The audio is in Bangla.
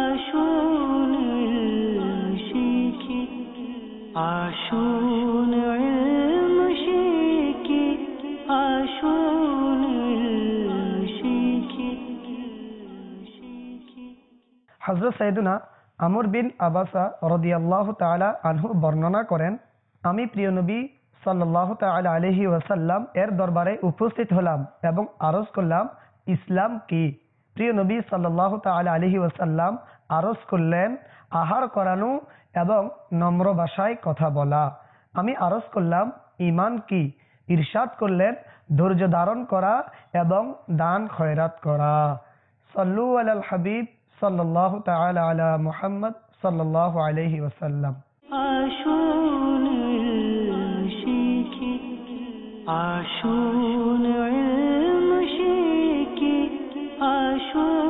আসুন শিখি, আসুন শিখি, আসুন শিখি। হযরত সাইয়েদুনা আমর বিন আবাসা রাদিয়াল্লাহু তাআলা আনহু বর্ণনা করেন, আমি প্রিয় নবী সাল্লাল্লাহু তাআলা আলাইহি ওয়াসাল্লাম এর দরবারে উপস্থিত হলাম এবং আরজ করলাম, ইসলাম কি? প্রিয় নবী সাল্লাল্লাহু তাআলা আলাইহি ওয়াসাল্লাম আরজ করলেন, আহার করানো এবং নম্র ভাষায় কথা বলা। আমি আরজ করলাম, ঈমান কি? ইরশাদ করলেন, ধৈর্য ধারণ করা এবং দান খয়রাত করা। সাল্লু আলাল হাবিব সাল্লাল্লাহু তাআলা আলা মুহাম্মদ সাল্লাল্লাহু আলাইহি ওয়াসাল্লাম। আসুন শিখি, আসুন শিখি, আসুন